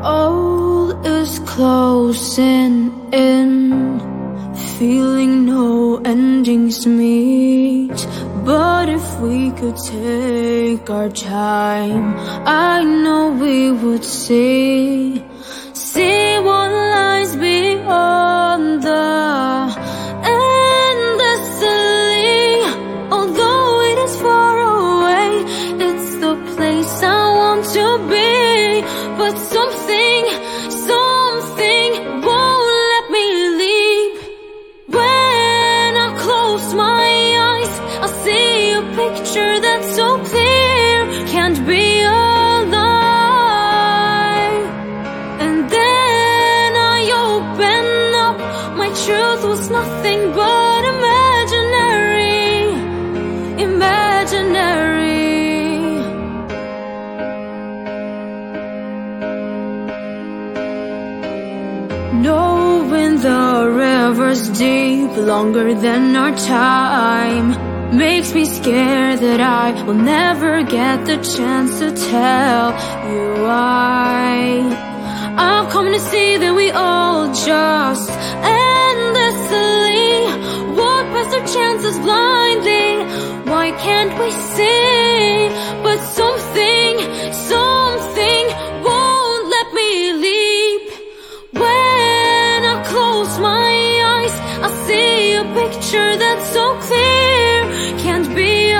All is closing in, feeling no endings meet. But if we could take our time, I know we would see what lies beyond the endlessly. Although it is far away, it's the place I want to be. But something won't let me leave. When I close my eyes, I see a picture that's so clear, can't be a lie. And then I open up, my truth was nothing but imaginary. Knowing the river's deep, longer than our time, makes me scared that I will never get the chance to tell you why. I've come to see that we all just endlessly walk past our chances blindly. Why can't we see? But something won't let me leap. When I close my eyes, I see a picture that's so clear, can't be a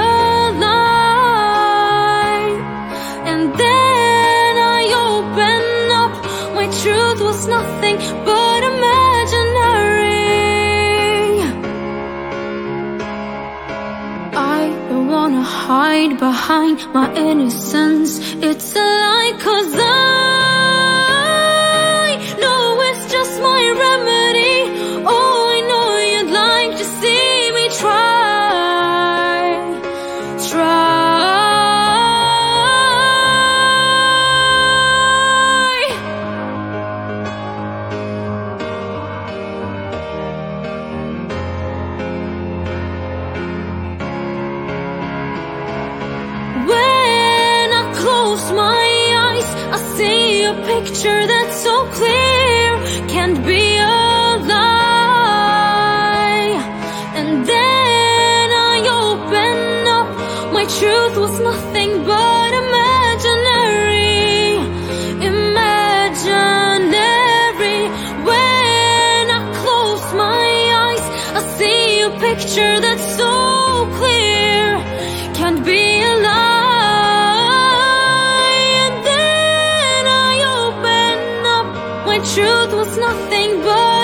lie. And then I open up, my truth was nothing but imaginary. I don't wanna hide behind my innocence. It's a lie, 'cause I know it's just my remedy. Oh, I know you'd like to see me try. When I close my eyes, I see a picture that's so clear, can't be a lie. And then I open up, my truth was nothing but imaginary. When I close my eyes, I see a picture that's so clear, can't be a lie. And then I open up, my truth was nothing but